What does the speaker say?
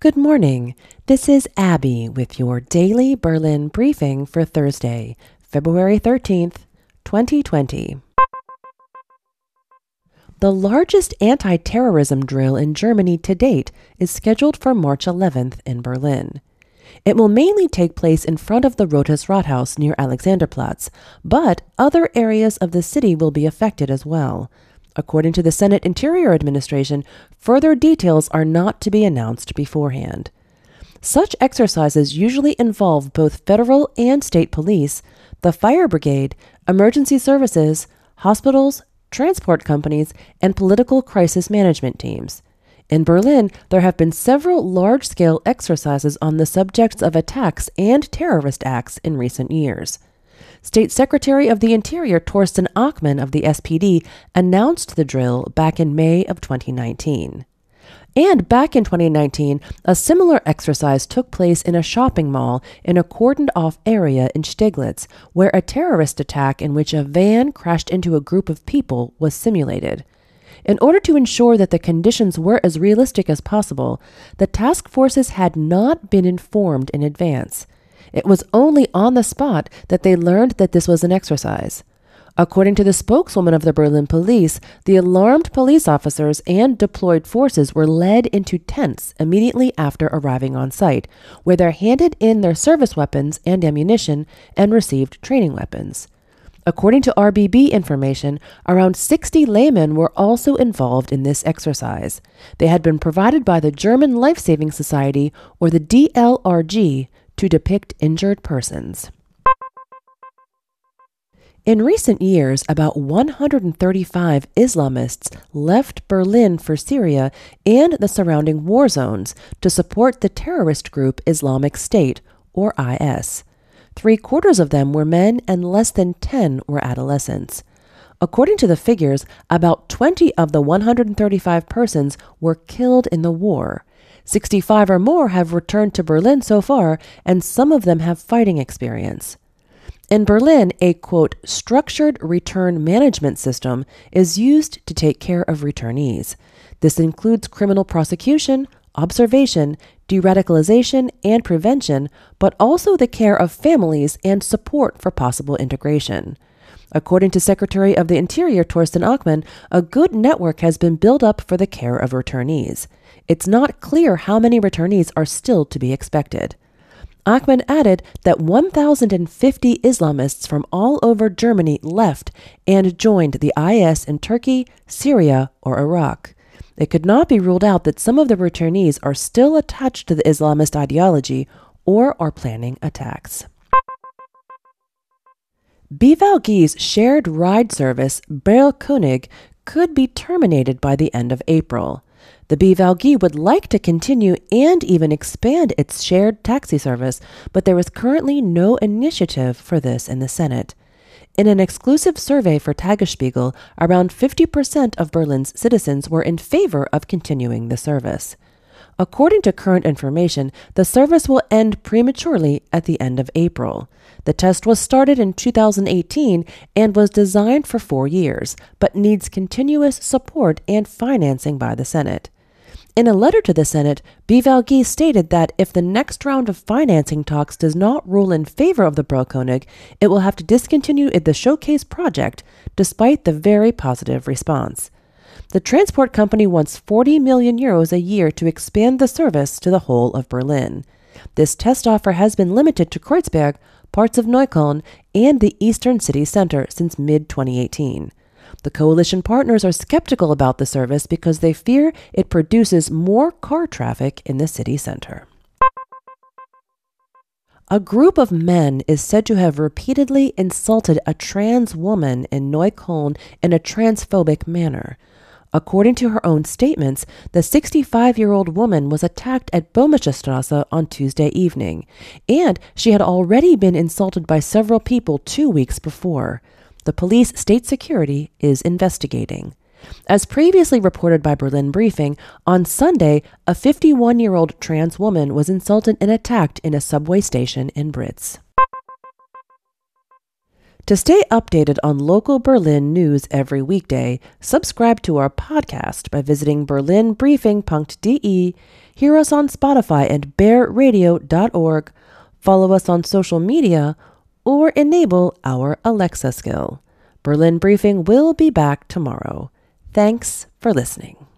Good morning. This is Abby with your daily Berlin briefing for Thursday, February 13th, 2020. The largest anti-terrorism drill in Germany to date is scheduled for March 11th in Berlin. It will mainly take place in front of the Rotes Rathaus near Alexanderplatz, but other areas of the city will be affected as well. According to the Senate Interior Administration, further details are not to be announced beforehand. Such exercises usually involve both federal and state police, the fire brigade, emergency services, hospitals, transport companies, and political crisis management teams. In Berlin, there have been several large-scale exercises on the subjects of attacks and terrorist acts in recent years. State Secretary of the Interior Torsten Achmann of the SPD announced the drill back in May of 2019. And back in 2019, a similar exercise took place in a shopping mall in a cordoned-off area in Steglitz, where a terrorist attack in which a van crashed into a group of people was simulated. In order to ensure that the conditions were as realistic as possible, the task forces had not been informed in advance. It was only on the spot that they learned that this was an exercise. According to the spokeswoman of the Berlin police, the alarmed police officers and deployed forces were led into tents immediately after arriving on site, where they handed in their service weapons and ammunition and received training weapons. According to RBB information, around 60 laymen were also involved in this exercise. They had been provided by the German Life-Saving Society, or the DLRG, to depict injured persons. In recent years, about 135 Islamists left Berlin for Syria and the surrounding war zones to support the terrorist group Islamic State, or IS. 3/4 of them were men and less than 10 were adolescents. According to the figures, about 20 of the 135 persons were killed in the war. 65 or more have returned to Berlin so far, and some of them have fighting experience. In Berlin, a, quote, structured return management system is used to take care of returnees. This includes criminal prosecution, observation, de-radicalization, and prevention, but also the care of families and support for possible integration. According to Secretary of the Interior Torsten Achmann, a good network has been built up for the care of returnees. It's not clear how many returnees are still to be expected. Achmann added that 1,050 Islamists from all over Germany left and joined the IS in Turkey, Syria, or Iraq. It could not be ruled out that some of the returnees are still attached to the Islamist ideology or are planning attacks. BVG's shared ride service, Berlkönig, could be terminated by the end of April. The BVG would like to continue and even expand its shared taxi service, but there is currently no initiative for this in the Senate. In an exclusive survey for Tagesspiegel, around 50% of Berlin's citizens were in favor of continuing the service. According to current information, the service will end prematurely at the end of April. The test was started in 2018 and was designed for 4 years, but needs continuous support and financing by the Senate. In a letter to the Senate, BVG stated that if the next round of financing talks does not rule in favor of the Berlkönig, it will have to discontinue the showcase project, despite the very positive response. The transport company wants 40 million euros a year to expand the service to the whole of Berlin. This test offer has been limited to Kreuzberg, parts of Neukölln, and the eastern city center since mid-2018. The coalition partners are skeptical about the service because they fear it produces more car traffic in the city center. A group of men is said to have repeatedly insulted a trans woman in Neukölln in a transphobic manner. According to her own statements, the 65-year-old woman was attacked at Böhmische Straße on Tuesday evening, and she had already been insulted by several people 2 weeks before. The police state security is investigating. As previously reported by Berlin Briefing, on Sunday, a 51-year-old trans woman was insulted and attacked in a subway station in Britz. To stay updated on local Berlin news every weekday, subscribe to our podcast by visiting berlinbriefing.de, hear us on Spotify and bearradio.org, follow us on social media, or enable our Alexa skill. Berlin Briefing will be back tomorrow. Thanks for listening.